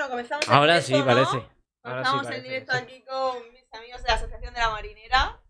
Bueno, comenzamos el Ahora directo, sí, ¿no? parece. Ahora sí Comenzamos parece el directo que sí. aquí con mis amigos de la Asociación de la Marinera,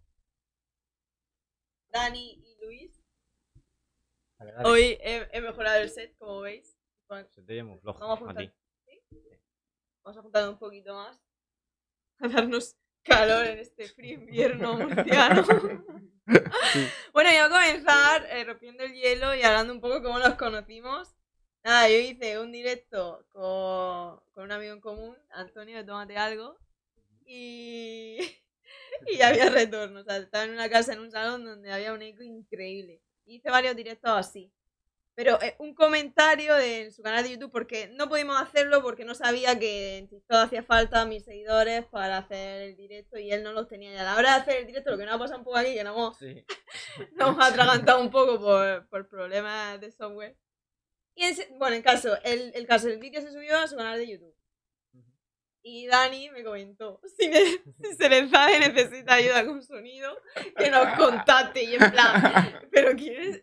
Dani y Luis. Dale, dale. Hoy he mejorado el set, como veis. Se te oye muy flojo Vamos a a juntar, ti. ¿sí? Vamos a juntar un poquito más. A darnos calor en este frío invierno murciano. Sí. Bueno, yo voy a comenzar rompiendo el hielo y hablando un poco cómo nos conocimos. Nada, yo hice un directo con un amigo en común, Antonio de Tómate Algo, y había retorno. O sea, estaba en una casa, en un salón donde había un eco increíble. Hice varios directos así. Pero un comentario en su canal de YouTube, porque no pudimos hacerlo porque no sabía que en TikTok hacía falta mis seguidores para hacer el directo y él no los tenía. Y a la hora de hacer el directo, lo que nos ha pasado un poco aquí, que nos Sí. hemos atragantado un poco por problemas de software. Y bueno, en caso, el vídeo se subió a su canal de YouTube. Y Dani me comentó, si Serenzade necesita ayuda con sonido, que nos contacte. Y en plan, ¿pero quién es?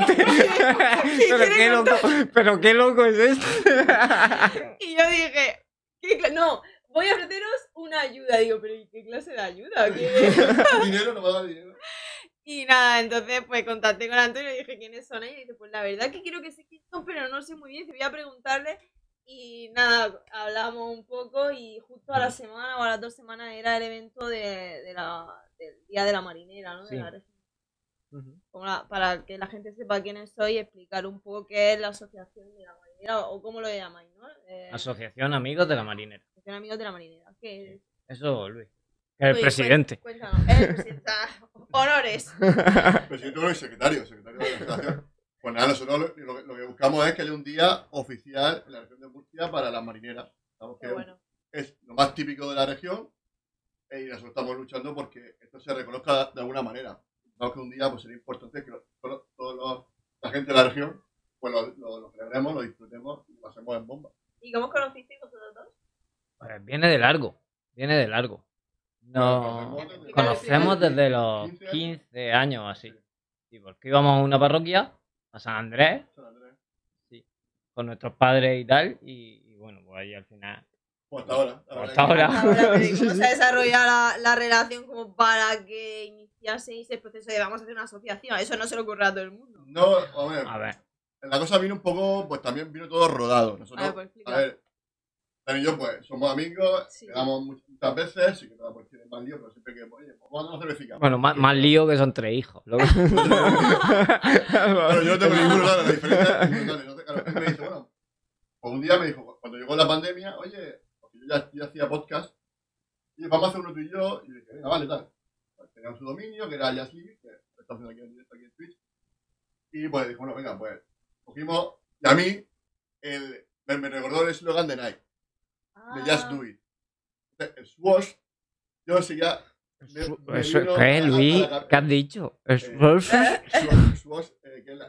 Pero qué loco es este. Y yo dije, no, voy a ofreceros una ayuda. Digo, pero ¿y qué clase de ayuda? Dinero no va a dar dinero. Y nada, entonces pues contacté con Antonio y dije, ¿quiénes son ellos? Y dice, pues la verdad que quiero que sé quiénes son, pero no sé muy bien, te voy a preguntarle. Y nada, hablamos un poco y justo a la semana o a las 2 semanas era el evento del Día de la Marinera, ¿no? Sí. De la región. Para que la gente sepa quiénes soy y explicar un poco qué es la Asociación de la Marinera o cómo lo llamáis, ¿no? Asociación Amigos de la Marinera. Asociación Amigos de la Marinera. ¿Qué es? Eso, Luis. Que es el Luis, presidente. Cuéntanos, el presidente. Honores. Presidente y secretario de la asociación. Pues nada, nosotros lo que buscamos es que haya un día oficial en la región de Murcia para las marineras. Sabemos que Bueno. es lo más típico de la región y nosotros estamos luchando porque esto se reconozca de alguna manera. Sabemos que un día pues sería importante que la gente de la región pues lo celebremos, lo disfrutemos y lo pasemos en bomba. ¿Y cómo os conocisteis vosotros dos? Pues viene de largo. Nos conocemos desde los 15 años así. Sí, porque íbamos a una parroquia, a San Andrés, sí, con nuestros padres y tal, y bueno, pues ahí al final. Pues hasta ahora. Hasta ahora. ¿Cómo se ha desarrollado la relación como para que iniciaseis el proceso de vamos a hacer una asociación? Eso no se le ocurre a todo el mundo. No, A ver. La cosa vino un poco, pues también vino todo rodado. Nosotros, a ver, Dani y yo, pues, somos amigos, Sí. quedamos muchas veces, sí que toda pues tiene más lío, pero siempre que, oye, pues vamos a hacer cervecica. Bueno, más lío que son 3 hijos. Pero yo no tengo ninguno, nada, la diferencia es brutal. Claro, él me dice, bueno, pues un día me dijo, cuando llegó la pandemia, oye, porque yo hacía podcast, y vamos a hacer uno tú y yo, y le dije, venga, vale, tal. Pues teníamos su dominio, que era Jazzly, que está haciendo aquí en directo aquí en Twitch, y pues dijo, bueno, venga, pues, cogimos, y a mí, me recordó el eslogan de Nike. De Just Do It. El Swoosh, yo seguía. ¿Qué, Luis? ¿Qué has dicho? Swoosh, que es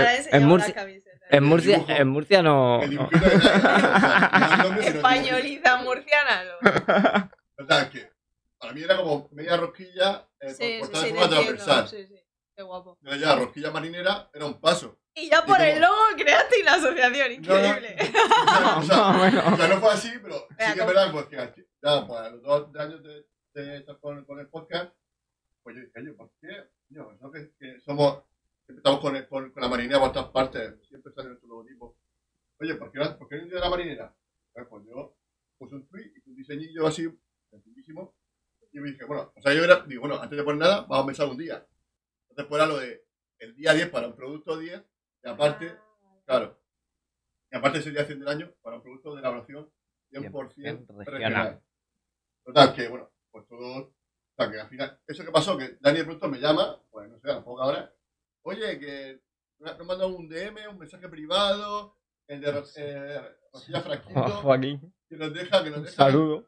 En Murcia no. El dibujito de Nike. Españoliza murciana, ¿no? Total, que para mí era como media rosquilla cortada de forma transversal. Sí, qué guapo. Ya, rosquilla marinera era un paso. Y ya por el logo creaste la asociación, increíble. O sea, no fue así, pero sí que es verdad, pues que ya, pues a los 2 años de estar con el podcast, pues yo dije, oye, ¿por qué? Yo, ¿no? Que somos, siempre estamos con la marinera por todas partes, siempre sale nuestro logotipo. Oye, ¿por qué no un día de la marinera? Pues yo puse un tweet y un diseñillo así, sencillísimo, y me dije, bueno, o sea, digo, bueno, antes de poner nada, vamos a pensar un día. Entonces fuera lo de el día 10 para un producto 10, y aparte, claro, y aparte es el día 100 del año para un producto de elaboración 100% regional. Total, que bueno, pues todo, o sea, que al final, eso que pasó, que Dani de pronto me llama, pues no sé, a las pocas horas, oye, que nos ha mandado un DM, un mensaje privado, el de Rosquilla Franquito, Joaquín. que nos deja, Saludo,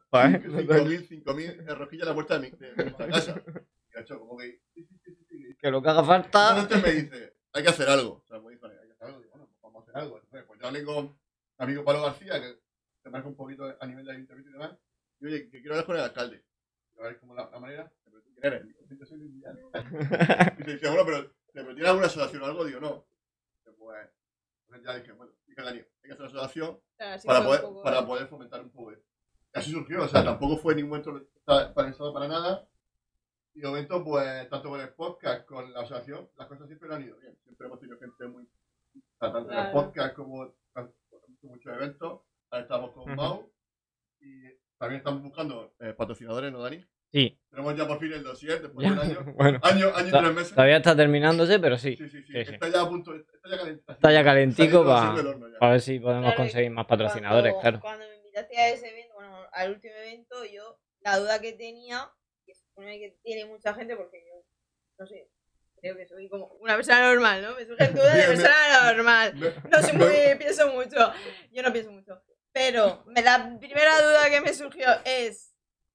5.000 rosquillas a la puerta de nuestra casa. Y ha hecho como que, sí. Que lo que haga falta. Entonces me dice, hay que hacer algo. O sea, me dice, hay que hacer algo. Digo, bueno, pues vamos a hacer algo. Entonces, pues yo hablé con mi amigo Pablo García, que se marca un poquito a nivel de ayuntamiento y demás. Y oye, que quiero hablar con el alcalde. A ver cómo la manera. Pero tú quién eres. Digo, yo soy Luis Millán. Y se dice, bueno, pero ¿tiene alguna asociación o algo? Digo, no. Pues Entonces ya dije, bueno, dije a Dani, hay que hacer una asociación Claro, para poder fomentar un poco esto. Y así surgió, o sea, tampoco fue ningún momento pensado para nada. Y de momento, pues, tanto con el podcast, con la asociación, las cosas siempre han ido bien. Siempre hemos tenido gente muy... O sea, tanto en el podcast como en muchos eventos. Ahora estamos con Mau. Y también estamos buscando patrocinadores, ¿no, Dani? Sí. Tenemos ya por fin el dossier después de un año. Bueno, año y 3 meses. Todavía está terminándose, pero sí. Sí. Está ya a punto, Está ya calentico para para ver si podemos conseguir más patrocinadores, claro. Cuando me invitaste a ese evento, bueno, al último evento, yo, la duda que tenía, que supone que tiene mucha gente, porque yo, no sé, creo que soy como una persona normal, ¿no? Me surgen dudas de persona normal. No soy muy, pienso mucho. Yo no pienso mucho. Pero la primera duda que me surgió ¿es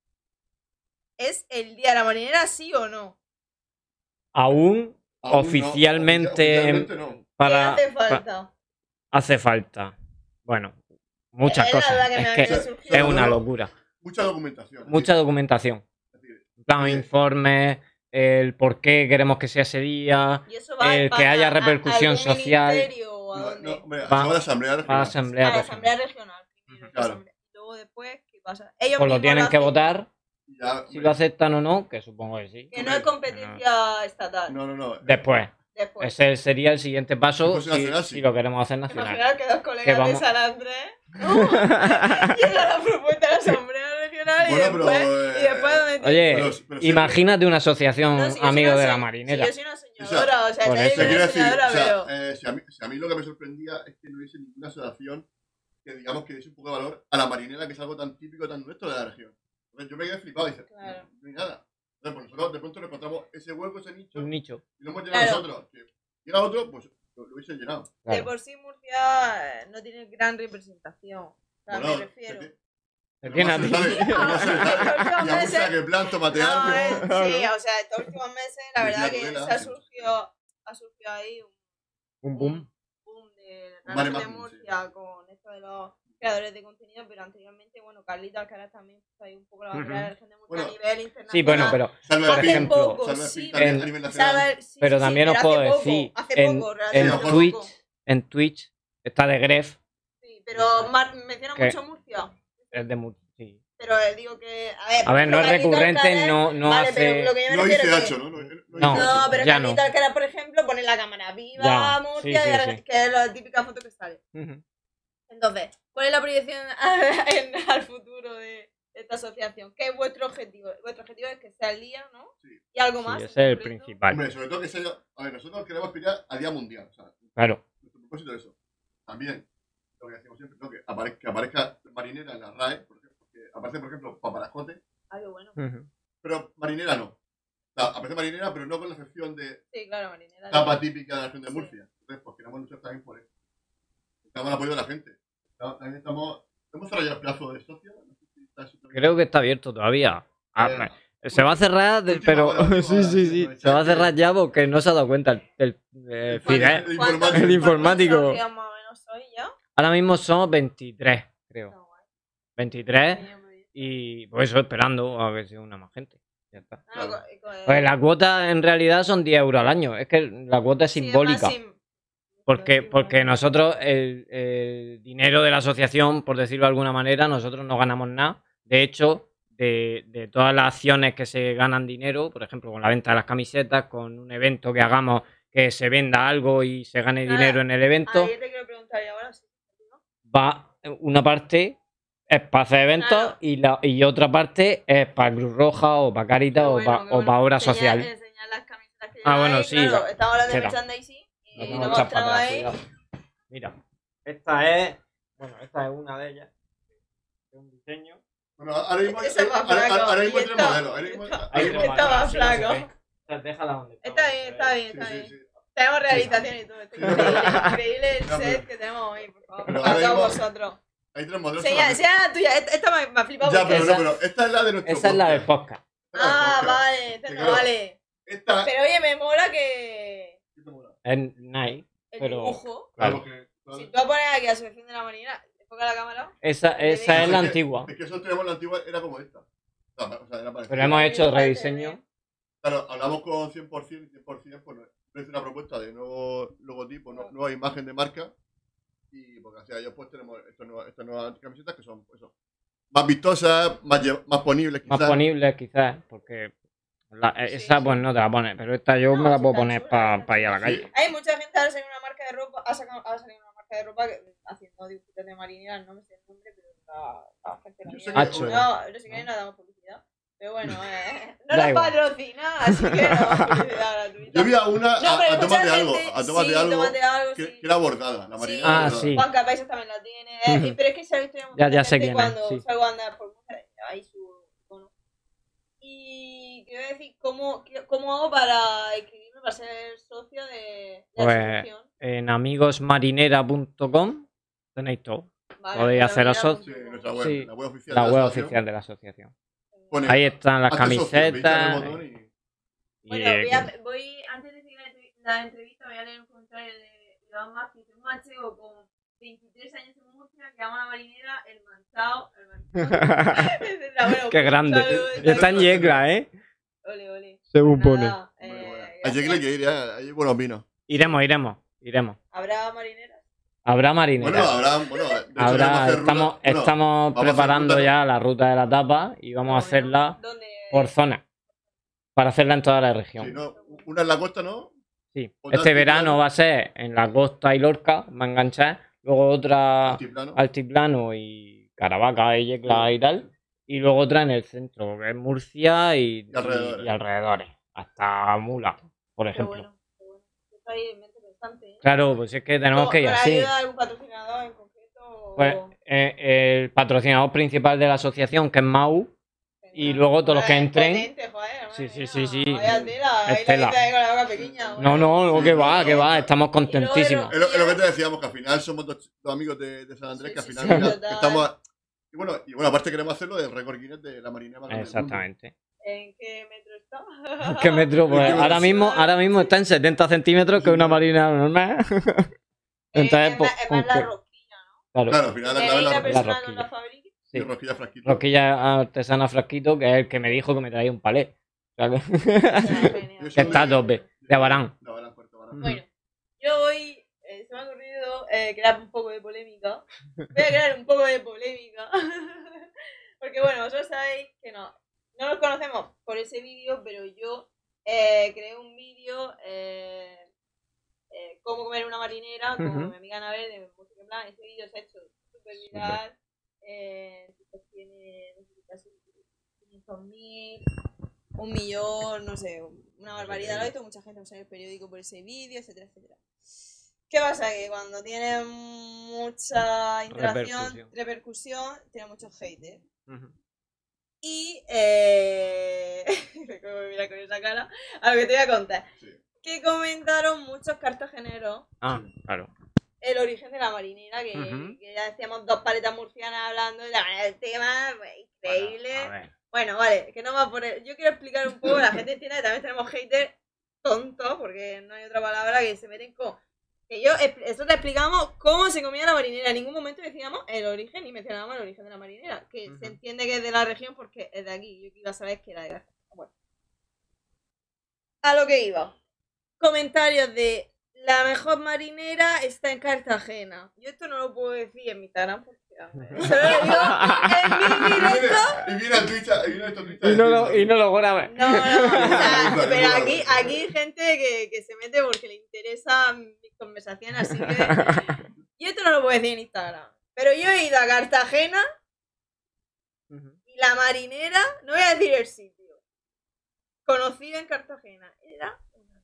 el día de la marinera sí o no? Aún oficialmente no. para... ¿Qué hace falta? Hace falta. Bueno, muchas cosas. Es que es una locura. Mucha documentación. Mucha documentación. En plan, informes, el por qué queremos que sea ese día, el que haya repercusión social. Va a la asamblea regional. A la asamblea regional. Claro. Luego después, ¿qué pasa? Ellos pues lo tienen que votar. Ya, si lo aceptan o no, que supongo que sí. Que no es competencia estatal. No. Después. Ese sería el siguiente paso si lo queremos hacer nacional. Imaginar que dos colegas de San Andrés llega la propuesta de la Asamblea Regional y después Oye, imagínate una asociación amigos de la marinera. Si yo soy una soñadora, o sea, que hay una soñadora, pero... Si a mí lo que me sorprendía es que no hubiese ninguna asociación que digamos que diese un poco de valor a la marinera, que es algo tan típico, tan nuestro de la región. Entonces yo me quedé flipado y dije, no hay nada. Entonces, pues nosotros de pronto nos encontramos ese hueco, ese nicho. Un nicho. Y lo hemos llenado nosotros. Que llega otro, pues lo hubiese llenado. Claro. De por sí Murcia no tiene gran representación. O sea, me refiero. ¿Te tiene a ti? Y a Murcia que planto, matear. Sí, o sea, estos últimos meses la verdad que se ha surgido ahí un boom de la región de Murcia con esto de los creadores de contenido, pero anteriormente, bueno, Carlita Alcaraz también puso ahí un poco la bandera de la región de Murcia a nivel internacional. Sí, bueno, pero por ejemplo, pero también os puedo decir, en Twitch está de Gref. Sí, pero menciona mucho Murcia. Es de Murcia, sí. Pero digo que, a ver, no es recurrente, no vale, hace... Pero lo que yo me refiero es que... No, pero Carlita Alcaraz, por ejemplo, pone la cámara viva Murcia, sí. que es la típica foto que sale. Entonces, ¿cuál es la proyección al futuro de esta asociación? ¿Qué es vuestro objetivo? Vuestro objetivo es que sea el día, ¿no? Sí. Y algo más. Ese es el principal. Hombre, sobre todo que sea... A ver, nosotros queremos pillar a día mundial. O sea, claro. Nuestro propósito es eso. También, lo que decimos siempre, ¿no? que aparezca marinera en la RAE, por ejemplo, que aparece, por ejemplo, paparajote. Ah, qué bueno. Pero marinera no. O sea, aparece marinera, pero no con la excepción de... Sí, claro, marinera. Tapa típica de la región de Murcia. Entonces, pues queremos luchar también por eso. Estamos el apoyo de la gente. También hemos cerrado ya el plazo de socio. Creo que está abierto todavía. Se va a cerrar, pero... Sí. Se va a cerrar ya porque no se ha dado cuenta el informático. Ahora mismo somos 23, creo. 23 y pues eso esperando a ver si una más gente. Ya está. Pues la cuota en realidad son 10 euros al año. Es que la cuota es simbólica. Porque nosotros, el dinero de la asociación, por decirlo de alguna manera, nosotros no ganamos nada. De hecho, de todas las acciones que se ganan dinero, por ejemplo, con la venta de las camisetas, con un evento que hagamos que se venda algo y se gane dinero en el evento, ahí te quiero preguntar ahora, va una parte es para hacer eventos y otra parte es para Cruz Roja o para Caritas o para obra social. Las camisetas que bueno, sí. Claro, estamos hablando de merchandising. Y lo mostramos ahí. Mira, esta es una de ellas. Es un diseño. Bueno, ahora mismo es más flaco. Ahora mismo el modelo. Está más flaco. Déjala donde está bien. Tenemos realización y todo. Increíble el set que tenemos hoy, por favor. Para todos vosotros. Hay 3 modelos. Sea la tuya. Esta me ha flipado. Ya, pero esta es la de nuestro. Esa es la del podcast. Vale. Esta no vale. Pero oye, me mola que... Es nice, el dibujo. Claro. Si tú pones aquí la selección de la marina, enfoca la cámara. Esa es la antigua. Es que nosotros teníamos la antigua, era como esta. Pero hemos hecho rediseño. Claro, hablamos con 100%, pues es una propuesta de nuevo logotipo, nueva imagen de marca. Y porque gracias a ellos pues tenemos estas nuevas camisetas que son pues, más vistosas, más ponibles quizás. Más ponibles quizás, porque esa pues no te la pones, pero esta yo me la puedo poner para ir a la calle. Hay mucha gente ahora salido una marca de ropa, ha salido una marca de ropa haciendo dibujitos de marineras, no me sé el nombre, pero la gente lo mira. No sé qué, no damos publicidad. Pero bueno, no nos patrocina, así que no publicidad gratuita. Yo vi a una a Tómate algo, sí. que era bordada, la marinera. Sí. Juan Capaisos también la tiene, pero es que se ha visto ya sé quién cuando sí. salgo a andar por mujeres, ahí su bueno. Y quiero decir, ¿cómo hago para escribirme, para ser socio de la asociación? En amigosmarinera.com tenéis todo. Vale, podéis haceros socios. Sí, nuestra web, sí, la web oficial de la asociación. Ahí están las camisetas. Voy antes de seguir la entrevista, voy a leer un comentario de Iván Márquez, un manchego con 23 años en Murcia, que ama la marinera, el manchao. Qué grande. Está en Yecla, ¿eh? Ole. Según pone. A Yecla hay que ir, hay buenos vinos. Iremos. ¿Habrá marineras? Habrá marineras. Bueno, estamos preparando ya la ruta de la tapa y vamos a hacerla por zona. Para hacerla en toda la región. Sí, ¿no? Una en la costa, ¿no? Sí. Este verano va a ser en la costa y Lorca, va a enganchar. Luego otra Altiplano y Caravaca y Yecla y tal. Y luego otra en el centro, que es Murcia y alrededores. Hasta Mula, por ejemplo. Claro, pues es que tenemos que ir así. ¿Ayuda a algún patrocinador en concreto? Pues el patrocinador principal de la asociación, que es MAU, y luego todos los que entren. Sí. Estela. No, que va, estamos contentísimos. Es lo que te decíamos, que al final somos dos amigos de San Andrés, que al final estamos. Y bueno, aparte queremos hacerlo del récord Guinness de la marina más grande. Exactamente. ¿En qué metro está? ¿Qué metro? Pues ahora mismo está en 70 centímetros, que es una marina normal. Entonces, pues, es la rosquilla, ¿no? Claro, al final la rosquilla. No la fabrica? Sí, rosquilla frasquito. Rosquilla artesana frasquito, que es el que me dijo que me traía un palé. Que está a tope. De Abarán. Bueno, yo hoy se me ha ocurrido crear un poco de polémica. Voy a crear un poco de polémica. Porque bueno, vosotros sabéis que no nos conocemos por ese vídeo, pero yo creé un vídeo cómo comer una marinera con mi amiga Anabel de Música en Plan. Ese vídeo se ha hecho súper viral. Tiene 500.000, 1 millón, no sé, una barbaridad. Lo ha visto mucha gente en el periódico por ese vídeo, etcétera. ¿Qué pasa? Que cuando tiene mucha interacción, repercusión, tiene muchos haters. Y ¿cómo me mira con esa cara? A lo que te voy a contar. Sí. Que comentaron muchos cartageneros. Claro. El origen de la marinera, que ya decíamos 2 paletas murcianas hablando del tema, pues, increíble. Bueno, vale, que no va a poner. Yo quiero explicar un poco, la gente entiende que también tenemos haters tontos, porque no hay otra palabra, que se meten con. Que nosotros explicamos cómo se comía la marinera. En ningún momento decíamos el origen, ni mencionábamos el origen de la marinera. Que se entiende que es de la región porque es de aquí. Yo iba a saber que era de García. Bueno. A lo que iba. Comentarios de la mejor marinera está en Cartagena. Yo esto no lo puedo decir en mi Instagram porque solo lo digo en mi directo. Y viene a Twitch. Y no lo graba. No. Pero aquí hay gente que se mete porque le interesa mis conversaciones, así que yo esto no lo puedo decir en Instagram. Pero yo he ido a Cartagena y la marinera, no voy a decir el sitio, conocida en Cartagena, era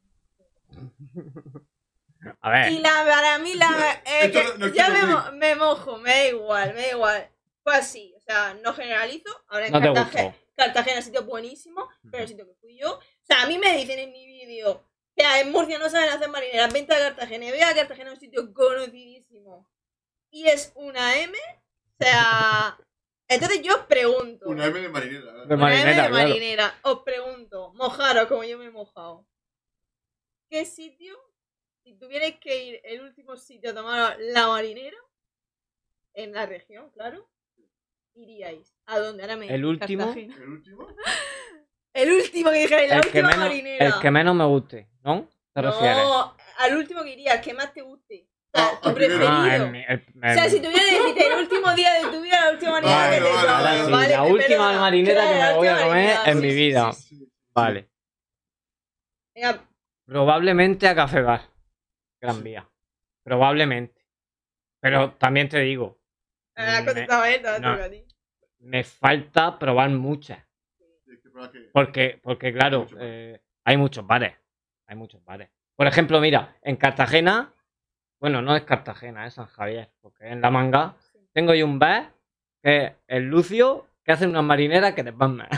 a ver. Y para mí yo me mojo, me da igual. Fue así, o sea, no generalizo. Ahora en Cartagena es sitio buenísimo, pero el sitio que fui yo. O sea, a mí me dicen en mi vídeo, o sea, en Murcia no saben hacer marineras, vente a Cartagena. Y voy a Cartagena, un sitio conocidísimo. Y es una M, o sea. Entonces yo os pregunto. Una M de marinera. Una M de marinera. Claro. Os pregunto, mojaros como yo me he mojado. ¿Qué sitio? Si tuvierais que ir el último sitio a tomar la marinera, en la región, claro, iríais. ¿A dónde? Ahora me ¿El último? Cartagena. El último que dijerais, la última marinera. El que menos me guste, ¿no? ¿Te refieres? No, al último que iría, el que más te guste. tu preferido. O sea, si tuviera que decirte el último día de tu vida, la última marinera que te tomas. Vale, la última marinera que me voy a comer en mi vida. Vale. Venga. Probablemente a Café Bar. Gran Vía. Probablemente. Pero también te digo. Me falta probar muchas. Porque claro, hay muchos bares. Por ejemplo, mira, en Cartagena, bueno, no es Cartagena, es San Javier, porque en La Manga tengo yo un bar que es el Lucio, que hace unas marineras que te van mal.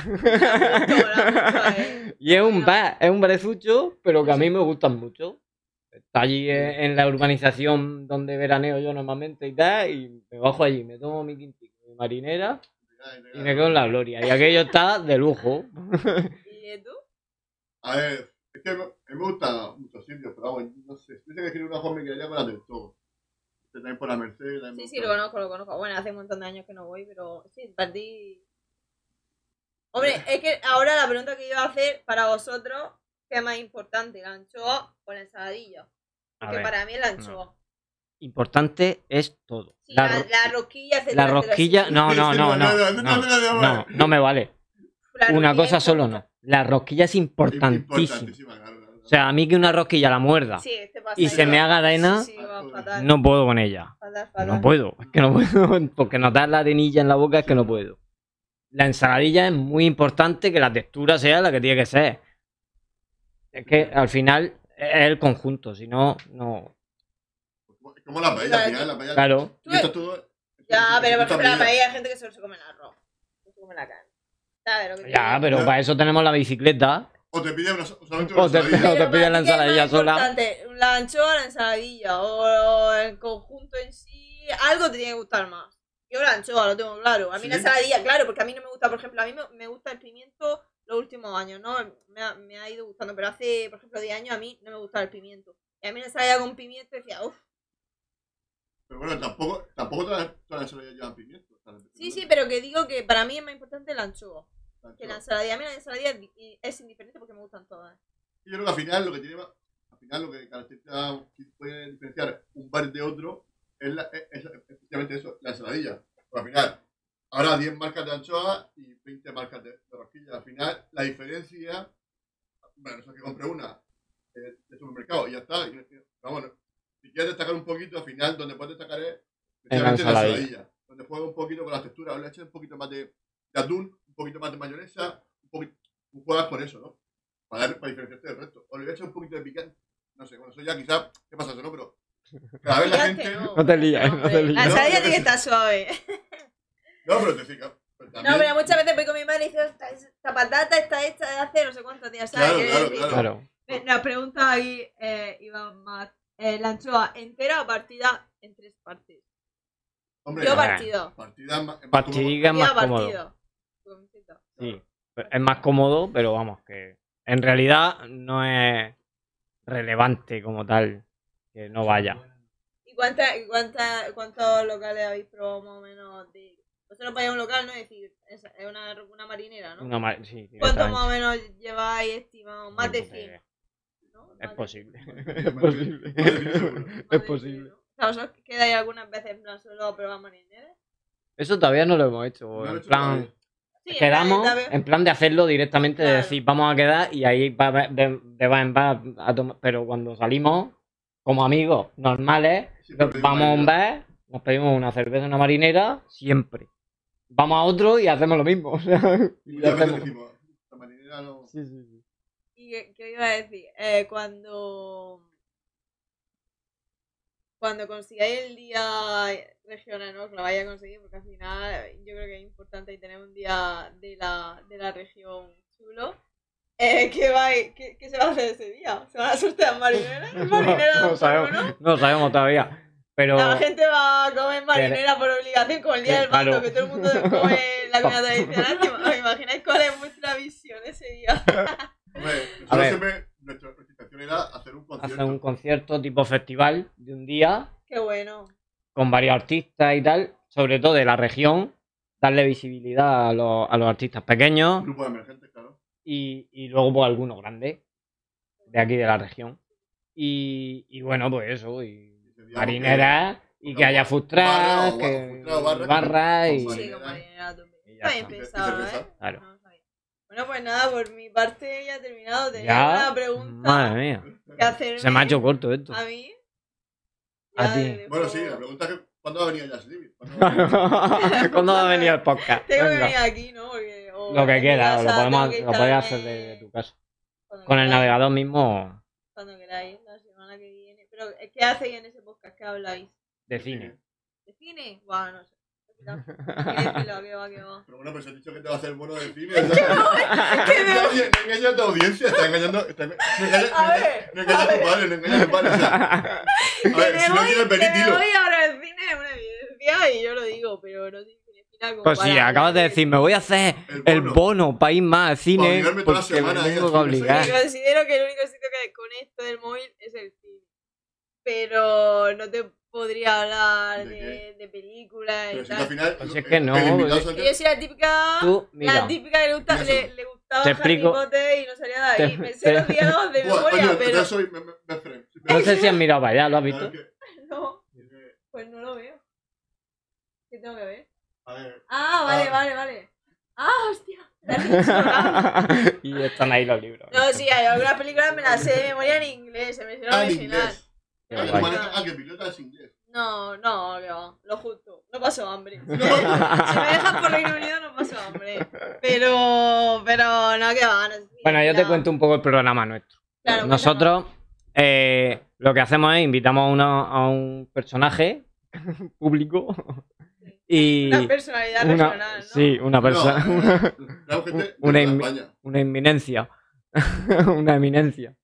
Y es un barezucho, pero que a mí me gustan mucho. Está allí en la urbanización donde veraneo yo normalmente y tal, y me bajo allí, me tomo mi quintico, mi marinera y me quedo en la gloria. Y aquello está de lujo. ¿Y tú? A ver, es que a mí me gustan muchos sitios, pero vamos, no sé. Si tuviese que elegir una forma, me quedaría con la del Togo. También por la Merced. Sí, lo conozco. Bueno, hace un montón de años que no voy, pero sí, partí. Hombre, es que ahora la pregunta que iba a hacer para vosotros, ¿qué es más importante, la anchoa o la ensaladilla? Porque para mí es la anchoa. No. Importante es todo. Sí, la rosquilla, etc. La rosquilla, no me vale. Una cosa solo no. La rosquilla es importantísima. O sea, a mí que una rosquilla la muerda y se me haga arena, no puedo con ella. Fatal. No puedo, es que no puedo, porque notar la arenilla en la boca es que no puedo. La ensaladilla es muy importante que la textura sea la que tiene que ser. Es que al final es el conjunto, si no, no. Como la paella, al final, la paella. Claro. Ya, pero por ejemplo, la paella hay gente que solo se come el arroz, no se come la carne. Ya, pero para eso tenemos la bicicleta. O te piden solamente una ensaladilla. O te piden la ensaladilla sola. La anchoa, la ensaladilla o el conjunto en sí, algo te tiene que gustar más. Yo la anchoa, lo tengo claro. A mí la ensaladilla, claro, porque a mí no me gusta, por ejemplo, a mí me gusta el pimiento los últimos años, ¿no? Me ha ido gustando, pero hace, por ejemplo, 10 años a mí no me gustaba el pimiento. Y a mí la ensaladilla con pimiento decía, uff. Pero bueno, tampoco todas las ensaladas llevan pimiento. Sí, pero que digo que para mí es más importante la anchoa. Que la ensaladilla. A mí la ensaladilla es indiferente porque me gustan todas. Y yo creo que al final lo que caracteriza, puede diferenciar un bar de otro es efectivamente eso, la ensaladilla. Porque al final, ahora 10 marcas de anchoa y 20 marcas de rosquilla. Al final, la diferencia, bueno, eso es que compré una de supermercado y ya está. Pero bueno, si quieres destacar un poquito, al final, donde puedes destacar es la ensaladilla. Donde juega un poquito con la textura, o le echas un poquito más de atún, un poquito más de mayonesa, juegas con eso, ¿no? Para diferenciarte del resto. O le echas un poquito de picante. No sé, bueno, eso ya quizás, ¿qué pasa eso, no? Pero cada vez la gente... No te lías. La ensaladilla tiene que estar suave. No, pero te digo... No, pero muchas veces voy con mi madre y dice, esta patata está hecha de hace no sé cuántos días, ¿sabes? Claro. La pregunta ahí iba más, ¿la anchoa entera o partida en 3 partes? Hombre, yo partido. Partida es más cómodo. Sí, es más cómodo, pero vamos, que en realidad no es relevante como tal que no vaya. ¿Y cuántos locales habéis probado más o menos? Vosotros vais a un local, ¿no? Es decir, es una marinera, ¿no? Sí, ¿cuántos más o menos lleváis estimado? Más de 100. ¿No? Es posible. Es posible. O sea, ¿os quedáis algunas veces en plan solo a probar marineras? Eso todavía no lo hemos hecho. En plan, quedamos en plan de hacerlo directamente, de decir, vamos a quedar y ahí de va en bar a tomar. Pero cuando salimos, como amigos normales, vamos a un bar, nos pedimos una cerveza, una marinera, siempre. Vamos a otro y hacemos lo mismo. O sea, y hacemos... decimos, la marinera no... Sí. ¿Y qué iba a decir? Cuando consigáis el día regional, ¿no? Que lo vaya a conseguir, porque al final yo creo que es importante tener un día de la región chulo. ¿Qué se va a hacer ese día? ¿Se van a sortear marineras? No sabemos todavía. Pero la gente va a comer marinera por obligación, como el día del mando, que todo el mundo come la comida tradicional. ¿Os imagináis cuál es vuestra visión ese día? Hombre, nuestra intención era hacer un concierto. Hacer un concierto tipo festival de un día. Qué bueno. Con varios artistas y tal, sobre todo de la región, darle visibilidad a los artistas pequeños. Grupos emergentes, claro. Y luego pues algunos grandes de aquí de la región. Y bueno, pues eso. Y marineras y que haya frustras, que barra y... Sí, con marinera a tope. Está bien pensado, ¿eh? Claro. Bueno, pues nada, por mi parte ya he terminado. Tenía Ya, una pregunta madre mía. que hacerme. Se me ha hecho corto esto. ¿A mí? A ti. dejo... Bueno, sí, la pregunta es que ¿cuándo va a venir Just Leave It? ¿Cuándo va a venir el podcast? Tengo que Venga. venir aquí, ¿no? Porque, Lo que quiera, lo puedes puedes hacer de tu casa. Con el navegador mismo Cuando queráis, la semana que viene. Pero, ¿qué hacéis en ese podcast? ¿Qué habláis? de cine. ¿De cine? Bueno, no sé. ¿Qué va? Pero bueno, pues has dicho que te va a hacer bueno de cine. No engañas a tu audiencia, está engañando. No engañas a tu padre, no engañas a tu padre. O sea, a ver, si no quieres venir, dilo. Voy ahora al cine, es una evidencia y yo lo digo, pero no soy cinefila como Pues sí, acabas de decir, me voy a hacer el bono para ir más al cine obligarme toda la porque semana me ahí tengo al que cine, obligar. Y considero que el único sitio que conecto del móvil es el cine. Pero no te podría hablar de películas Pero y si al tal. final. Pues es que no, el invitado porque- Yo soy la típica. Tú, mira, La típica que le gustaba te Harry explico. Potter y no salía de ahí. Te- Me sé los diálogos de Buah, memoria, coño, pero. yo soy best friend. no sé si has mirado para allá, ¿lo has visto? No, pues no lo veo. ¿Qué tengo que ver? A ver. Ah, vale. Ah, hostia. Me has dicho, claro. Y están ahí los libros. No, sí, hay algunas películas me las sé de memoria en inglés, se me sé la En original. inglés. Qué Ay, guay. bueno. Que pilota es inglés. No, que va, lo justo. No paso hambre. Si me dejas por Reino Unido no paso hambre. Pero no, que va. No sé si Bueno, yo te la- cuento un poco el programa nuestro. Claro, Nosotros lo que hacemos es invitamos a un personaje público y Una personalidad regional, ¿no? sí, una persona, Claro, gente Una de inmi- España. una inminencia, una eminencia.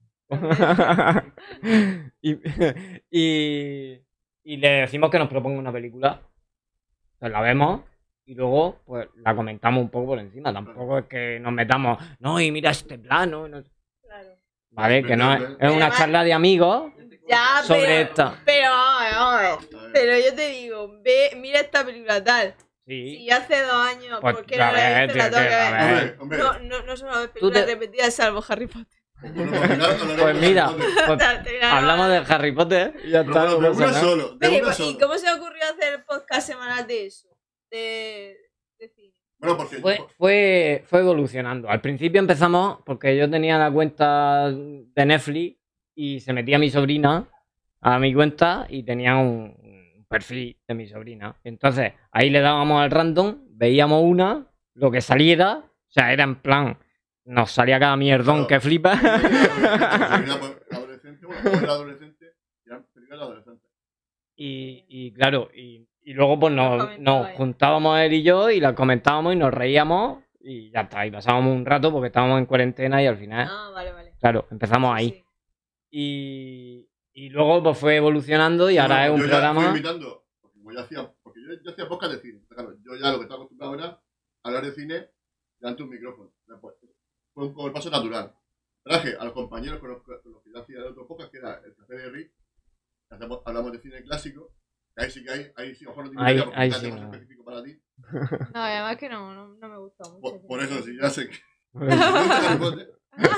y le decimos que nos proponga una película, pues la vemos y luego pues la comentamos un poco por encima. Tampoco es que nos metamos, no, y mira este plano, no- Claro. vale, que no es una además- charla de amigos Ya, sobre esta. Pero, vamos, A ver. pero yo te digo, mira esta película tal. Sí. Si hace 2 años, Pues, ¿por qué no a la ver, viste? La tío, tengo que que- a ver. ver. Hombre, No suelo ver películas te- repetidas salvo Harry Potter. bueno, al final hablaremos Pues de mira, Harry Potter. pues hablamos de Harry Potter y ya Pero está. bueno, no de pasa una nada. solo. De Pero, una ¿y solo. cómo se ocurrió hacer el podcast semanal de eso? De cine. Bueno, porque. Fue evolucionando. Al principio empezamos porque yo tenía la cuenta de Netflix y se metía mi sobrina a mi cuenta y tenía un perfil de mi sobrina. Entonces ahí le dábamos al random, veíamos una, lo que saliera, o sea, era en plan, nos salía cada mierdón Claro. que flipa. Adolescente, bueno, como era adolescente, ya películas de adolescente. Y claro, y luego pues nos comentabais. juntábamos él y yo y la comentábamos y nos reíamos y ya está. Y pasábamos un rato porque estábamos en cuarentena y al final, Ah, vale. claro, empezamos ahí. Sí. Y luego pues fue evolucionando y ahora es un yo ya programa. fui invitando, porque yo hacía podcast de cine. Claro, yo ya lo que estaba acostumbrado era a hablar de cine delante de un micrófono. Después, fue como el paso natural. Traje a los compañeros con los que yo hacía el otro podcast, que era el Café de Rick, que hablamos de cine clásico. Que ahí sí que ahí sí, mejor no te Ahí- invitaría porque ahí es sí, más no. específico para ti. No, además que no me gusta mucho. Por eso sí, ya sé que. Harry Potter.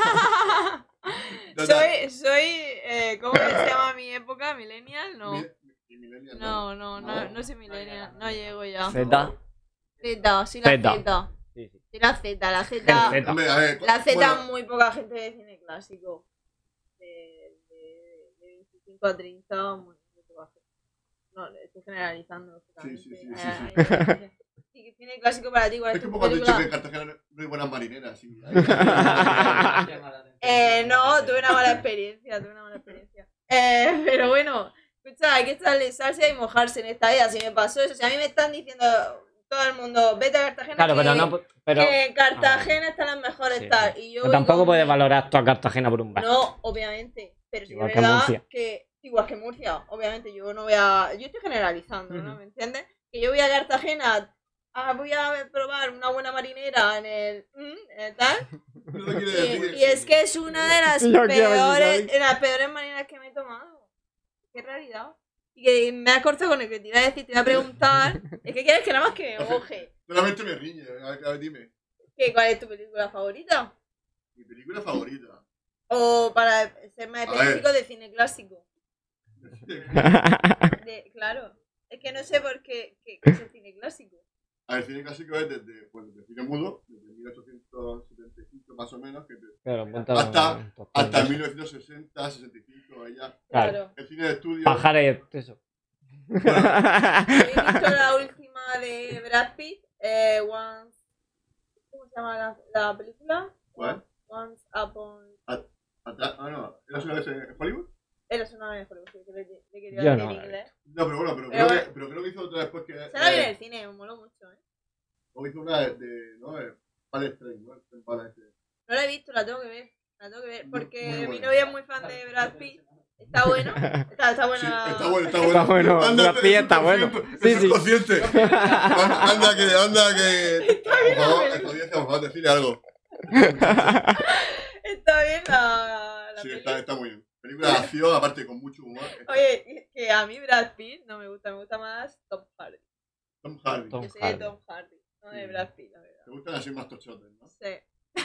soy ¿cómo que se llama mi época? ¿Millennial? No. Y Millennial, No soy millennial. No llego ya. Z. Z, sí la Zeta. Z. Sí, sí. Sí la Z, la Gen Z. Z. Hombre, a ver, La Z bueno, muy poca gente de cine clásico. De 25 a 30, muy poca gente. No, estoy generalizando. Sí. Sí, cine clásico para ti, ¿cuál es Es que tu un poco has dicho que en película? Cartagena no hay buenas marineras. Sí. No, tuve una mala experiencia, pero bueno, escucha, hay que echarle salsa y mojarse en esta vida. Si me pasó eso, si a mí me están diciendo todo el mundo, vete a Cartagena, Claro, que, pero no. Pero que en Cartagena están las mejores Sí, tal. sí. Y yo pero tampoco voy puedes con- valorar tú a Cartagena por un bar. No, obviamente. Pero sí Igual es que verdad Murcia. que. Igual que Murcia, obviamente. Yo no voy a. Yo estoy generalizando, ¿no? Ujú. ¿Me entiendes? Que yo voy a Cartagena. Voy a probar una buena marinera en el. Tal. No lo quiere decir. Y es que es una de las Yo quiero peores. decir, Las peores marineras que me he tomado. Qué realidad. Y que me ha cortado con el que te iba a decir, te iba a preguntar. Es que quieres que nada más que me moje. Solamente me riñe. A ver, dime. ¿Cuál es tu película favorita? Mi película favorita. O para ser más A ver. específico de cine clásico. Claro. Es que no sé por qué es el cine clásico. El cine clásico es desde el cine mudo, desde 1875 más o menos, que Claro, hasta 1960, 65, ya. Claro. El cine de estudio. Pajares, eso. ¿Habéis visto la última de Brad Pitt? ¿Cómo se llama la película? ¿Cuál? Once Upon... no. ¿Eras una vez en Hollywood? Eres una vez en Hollywood, que le quería Yo decir no. en inglés. No, pero bueno, pero creo que hizo otra después que... Se la vi en el cine, me moló mucho, O hizo una ¿no? Palestine, ¿no? No la he visto, la tengo que ver. Porque Muy mi buena. novia es muy fan de Brad Pitt. Está bueno. Está buena. Sí, está bueno. Está bueno, Brad Pitt está bueno. Sí, sí. Consciente. Anda que. Está bien, Por favor, la esta audiencia, por favor, decirle algo. Está bien la Sí, película. está muy bien. Película de acción, aparte con mucho humor. Oye, que a mí Brad Pitt no me gusta, me gusta más Tom Hardy. Tom Hardy. Tom Yo soy Hardy. de Tom Hardy, no de Brad Pitt, la verdad. Te gustan así más tochotes, ¿no? Sí.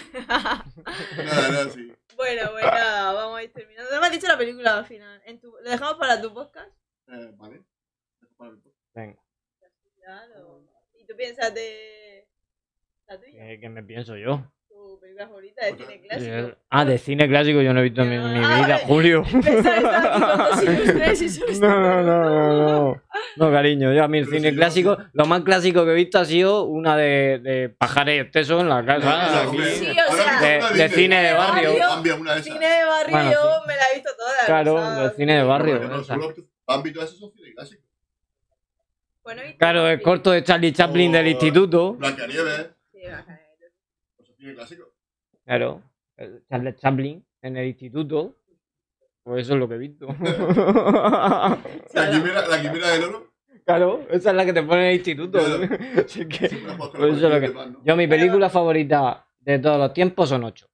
Nada, sí. Bueno, pues nada, vamos a ir terminando. No me has dicho la película al final. ¿Le dejamos para tu podcast? Vale. Venga, Claro. ¿Y tú piensas de la tuya? ¿qué me pienso yo? Tu película favorita de cine clásico. De cine clásico yo no he visto en mi vida, vale. Julio. Pensaba que estaba aquí con dos ilustres y solo estaba- No. No, cariño, yo a mí el Pero cine si yo- clásico, lo más clásico que he visto ha sido una de Pajares Excesos en la casa. Hombre, aquí. Sí, o sea, de cine de barrio. Cambia una de esas. Cine de barrio, Bueno, yo sí. me la he visto toda. Claro, o sea, de cine de barrio. Bueno, esa. solo Bambi y todo eso son cine clásicos. Bueno, he visto Claro, el Bambi. corto de Charlie Chaplin del instituto. Blancanieves, Sí, baja, pues cine clásico. Claro, el Charlie Chaplin en el instituto. Pues eso es lo que he visto. La quimera del oro. Claro, esa es la que te pone en el instituto. Claro. Así que, Siempre juegas con pues eso es lo que... de pan, ¿no? Yo, mi película favorita de todos los tiempos son 8.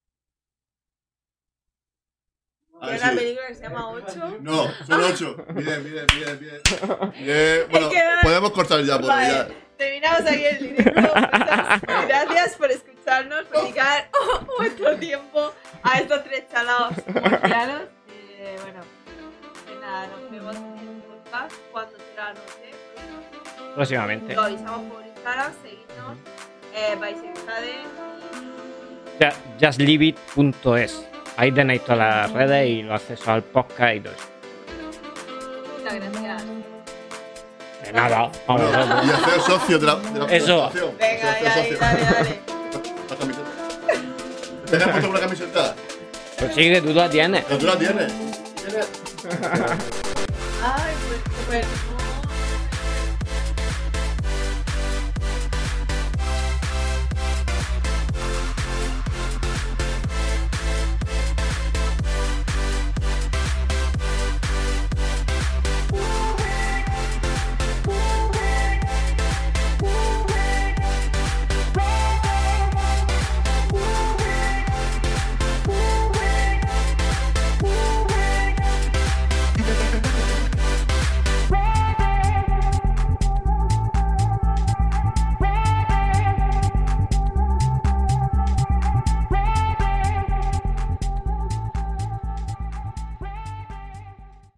A Hay ver una si- película que se llama 8. No, son 8. Bien. Bueno, que- podemos cortar ya por Vale, ya. terminamos aquí el directo. Muchas gracias por escucharnos, por dedicar vuestro tiempo a estos tres chalados murcianos. Bueno, pues nada, nos vemos en el podcast cuando será, no sé. Próximamente. Lo avisamos por Instagram, seguidnos, vais en Jade. Justleaveit.es. Ahí tenéis todas las redes y los accesos al podcast y todo eso. Muchas gracias. De nada, vamos Y nosotros. hacer socio de la Eso. fundación. Venga, Hacer ahí, socio. dale. La camiseta. ¿Te has puesto una camiseta? Pues sí, que tú la tienes. ¿Pero tú la tienes? Ay, pues